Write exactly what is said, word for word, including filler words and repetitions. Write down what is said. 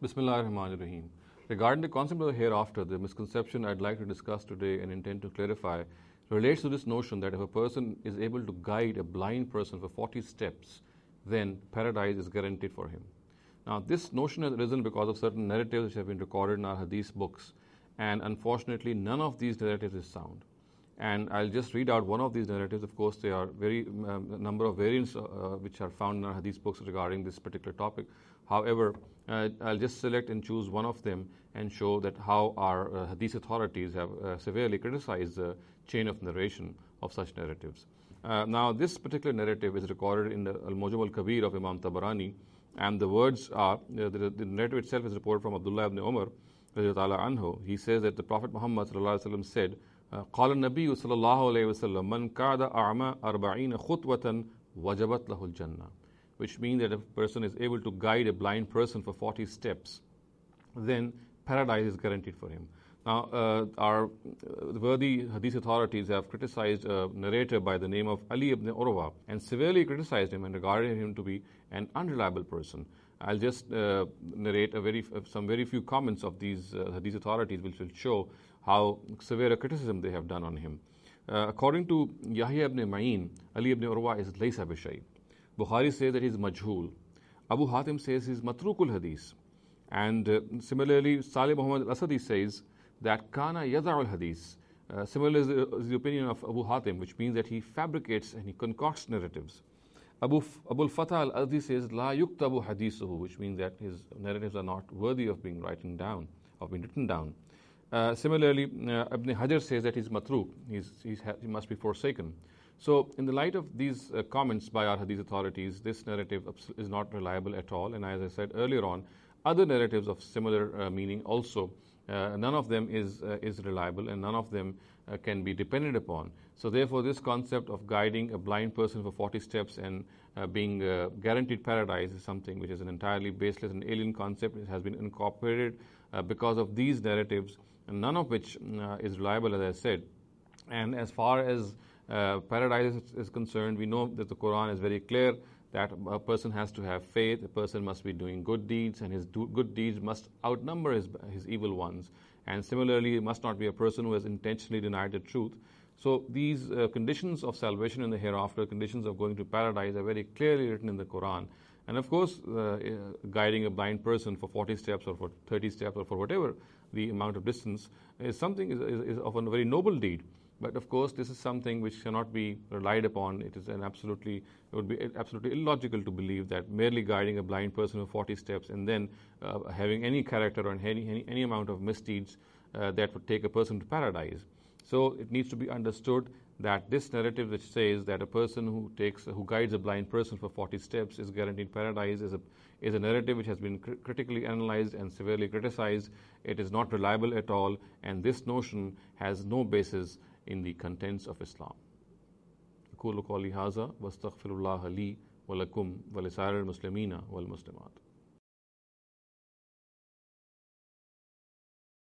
Bismillah ar-Rahman ar-Rahim. Regarding the concept of the hereafter, the misconception I'd like to discuss today and intend to clarify relates to this notion that if a person is able to guide a blind person for forty steps, then paradise is guaranteed for him. Now, this notion has arisen because of certain narratives which have been recorded in our hadith books, and unfortunately, none of these narratives is sound. And I'll just read out one of these narratives. Of course, there are very um, a number of variants uh, which are found in our hadith books regarding this particular topic. However, uh, I'll just select and choose one of them and show that how our uh, hadith authorities have uh, severely criticized the chain of narration of such narratives. Uh, now, this particular narrative is recorded in the Al-Mujam al-Kabir of Imam Tabarani, and the words are, uh, the, the narrative itself is reported from Abdullah ibn Umar, anhu. He says that the Prophet Muhammad said, قال النبي صلى الله عليه وسلم من كاد أعمى أربعين خطوة وجبت له الجنة, which means that if a person is able to guide a blind person for forty steps, then paradise is guaranteed for him. Now, uh, our worthy hadith authorities have criticized a narrator by the name of Ali ibn Urwa and severely criticized him and regarded him to be an unreliable person. I'll just uh, narrate a very, uh, some very few comments of these uh, hadith authorities which will show how severe a criticism they have done on him. Uh, according to Yahya ibn Ma'in, Ali ibn Urwa is laysa bishay. Bukhari says that he is majhul. Abu Hatim says he is matrukul hadith. And uh, similarly, Salih Muhammad al-Asadi says that kana yada'ul hadith. Uh, similar is the, is the opinion of Abu Hatim, which means that he fabricates and he concocts narratives. Abu Abu al-Fatah al-Azdi says la yuktabu hadithuhu, which means that his narratives are not worthy of being written down, of being written down. Uh, similarly, uh, Ibn Hajar says that he's matruk, he's, he's ha- he must be forsaken. So, in the light of these uh, comments by our hadith authorities, this narrative is not reliable at all. And as I said earlier on, other narratives of similar uh, meaning also, uh, none of them is uh, is reliable, and none of them uh, can be depended upon. So, therefore, this concept of guiding a blind person for forty steps and uh, being uh, guaranteed paradise is something which is an entirely baseless and alien concept. It has been incorporated uh, because of these narratives, and none of which uh, is reliable, as I said. And as far as uh, paradise is, is concerned, we know that the Quran is very clear that a person has to have faith, a person must be doing good deeds, and his do- good deeds must outnumber his, his evil ones. And similarly, it must not be a person who has intentionally denied the truth. So these uh, conditions of salvation in the hereafter, conditions of going to paradise, are very clearly written in the Quran. And of course, uh, uh, guiding a blind person for forty steps or for thirty steps or for whatever the amount of distance is something is, is, is of a very noble deed. But of course, this is something which cannot be relied upon. It is an absolutely, it would be absolutely illogical to believe that merely guiding a blind person for forty steps and then uh, having any character or any, any, any amount of misdeeds uh, that would take a person to paradise. So it needs to be understood that this narrative which says that a person who takes, who guides a blind person for forty steps is guaranteed paradise is a, is a narrative which has been cr- critically analyzed and severely criticized. It is not reliable at all, and this notion has no basis in the contents of Islam. أقول قولي هذا واستغفر الله لي ولكم ولسائر المسلمين والمسلمات.